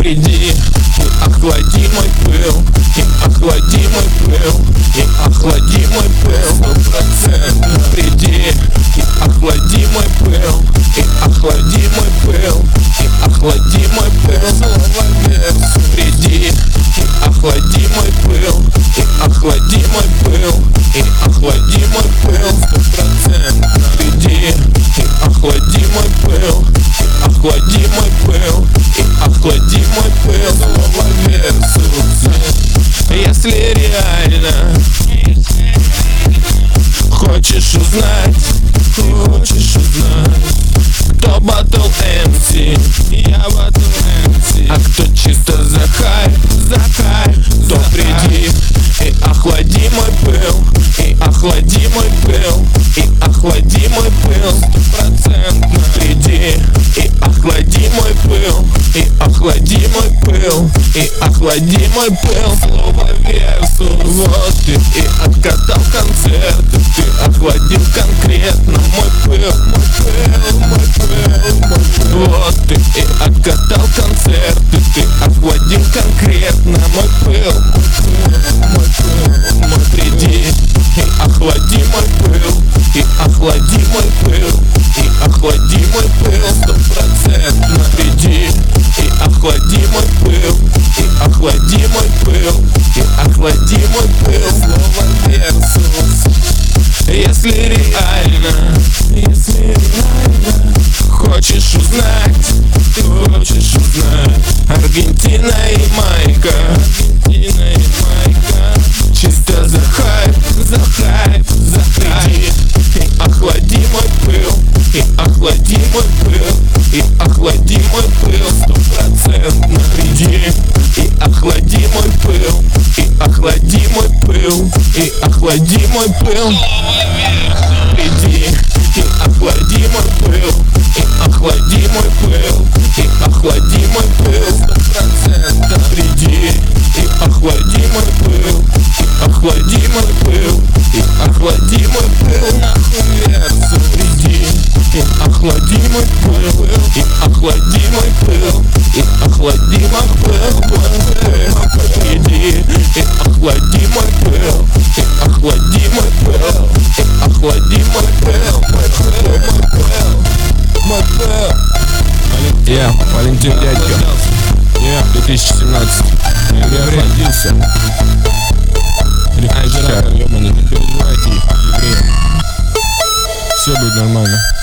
Приди и охлади мой пыл, и охлади мой пыл, и охлади мой пыл. 100%. Приди и охлади мой пыл, и охлади мой пыл, и охлади мой пыл. Приди и охлади мой пыл, и охлади мой пыл, и охлади мой пыл. 100%. Приди и охлади мой пыл, и охлади мой пыл, и охлади мой пыл. Слово версус. Если реально хочешь узнать, кто батл MC, я батл MC. А кто чисто за хайп, то приди и охлади мой пыл, и охлади мой пыл, и охлади мой пыл. 100%. Приди и охлади мой пыл, и охлади мой пыл, и охлади мой пыл. Слово версус. Вот ты и откатал концерты, ты охладил конкретно мой пыл, мой пыл, мой пыл, мой пыл. Вот ты и откатал концерты, ты охладил конкретно мой пыл, мой пыл, мой. Приди и охлади мой пыл, и охлади мой пыл, и охлади мой пыл. 100%. Приди и охлади мой пыл, и охлади мой пыл, и охлади мой пыл. Слово версус. Если реально хочешь узнать, ты хочешь узнать. Аргентина и Майка, чисто за хайп, за хайп, за хайп. И охлади мой пыл, и охлади мой пыл, и охлади мой пыл. 100%. Приди и охлади мой пыл, и охлади мой пыл, и охлади мой пыл. Приди и охлади мой пыл, и охлади мой пыл, и охлади мой пыл. 100%. Приди и охлади мой пыл, и охлади мой пыл, и охлади мой пыл. Нахуй версус. Приди и охлади мой пыл, и охлади мой пыл, и охлади мой пыл. Приди и охлади мой пыл, и охлади мой пыл, и охлади мой пыл, мой пыл. Я Валентин Дядько, 2017. Я охладился. Рефрижератор, ёбаный, не переживайте, евреи. Все будет нормально.